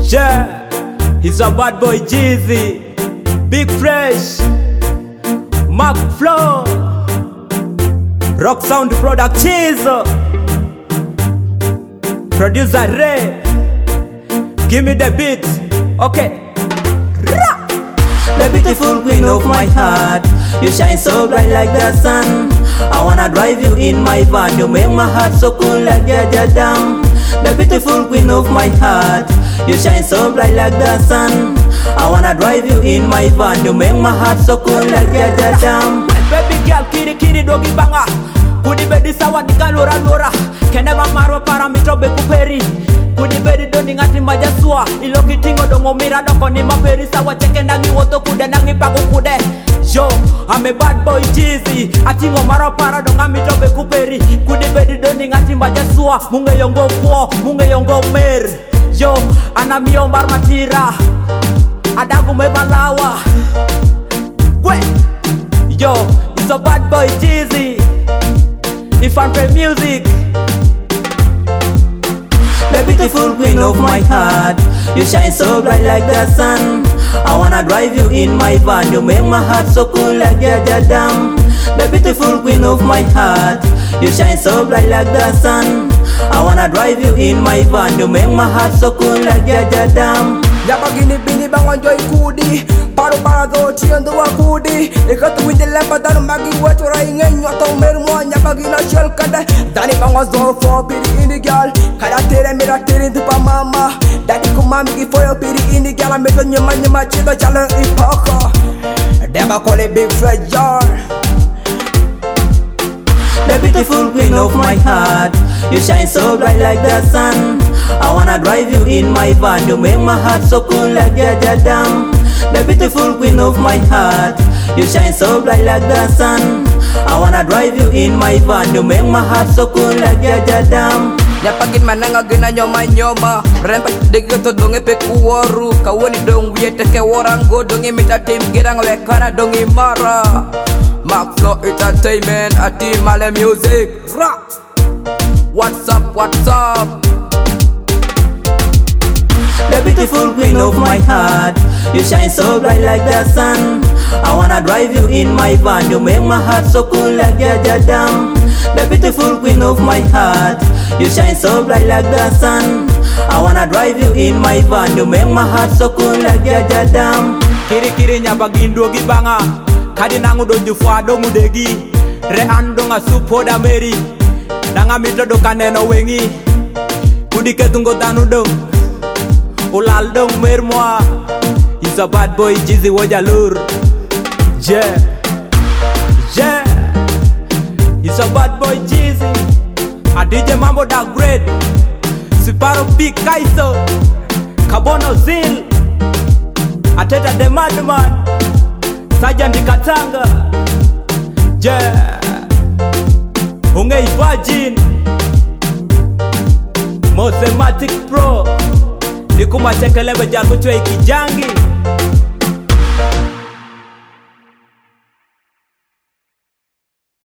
Yeah, he's a bad boy Jeezy, Big Fresh, Mark Flow, Rock Sound Product Cheese, Producer Ray. Give me the beat, okay. The beautiful queen of my heart, you shine so bright like the sun. I wanna drive you in my van, you make my heart so cool like Jajadam. The beautiful queen of my heart, you shine so bright like the sun. I wanna drive you in my van, you make my heart so cool like Jajadam. Baby girl, kiri dogi banga, kudi bedi sawa nika lora. Kene mamaro para mitro be kuperi. Kudi bedi doni ngati majasua, ilo kitingo dongo mira doko ni maperi sawa cheke nangi woto kude nangi pago kude. Yo, I'm a bad boy Jeezy, atingo maro para donga mitro be kuperi. Kudi bedi doni ngati majasua, munge yongo kuo, munge yongo mer. Yo, anamio marmatira, adagu me malawa. Kwe, yo, it's a bad boy Jeezy. If I'm play music, the beautiful queen of my heart, you shine so bright like the sun. I wanna drive you in my van, you make my heart so cool like Jajadam. The beautiful queen of my heart, you shine so bright like the sun. I wanna drive you in my van, you make my heart so cool like Jajadam. Yapa gini bini bangon joy kudi, paru parago chiando wa kudi. Ikatu winde lepa danu magi wetu raingen nyoto mermo yapa gina shell kada. Dani bangon zor for piri indi gal, kada tere mira tere dupa mama. Dadi kumami ki foyo piri indi gal, ameto nyama chido chalo ipoko. Deba kole big Fresh jar. The beautiful queen of my heart, you shine so bright like the sun. I wanna drive you in my van, you make my heart so cool like Jajadam. The beautiful queen of my heart, you shine so bright like the sun. I wanna drive you in my van, you make my heart so cool like Jajadam. Nyapagin mananga gina nyoma rempa dege to donge pe kuwaru kawoni dong wiete ke warango donge mita tim girang lekana donge mara. Mark Flow Entertainment, Ati Male Music. What's up, what's up? The beautiful queen of my heart, you shine so bright like the sun. I wanna drive you in my van, you make my heart so cool like Jajadam. The beautiful queen of my heart, you shine so bright like the sun. I wanna drive you in my van, you make my heart so cool like Jajadam. kiri nyapa gindogi banga. Kadi nangu doju fuado mudegi, re ando nga supo da meri. Nanga mitro do kaneno wengi, kudi ketungo tanu dong. Ulal dong mermoa, he's a bad boy Jeezy wajalur. Yeah, yeah, he's a bad boy Jeezy. A DJ Mambo da great, Siparo Big Kaiso, Kabono Zil, Ateta the Madman, Sajandi Katanga. Yeah, Ungei Virgin, Mosematic Pro. Nikuma chekelebe jago chwe kijangi.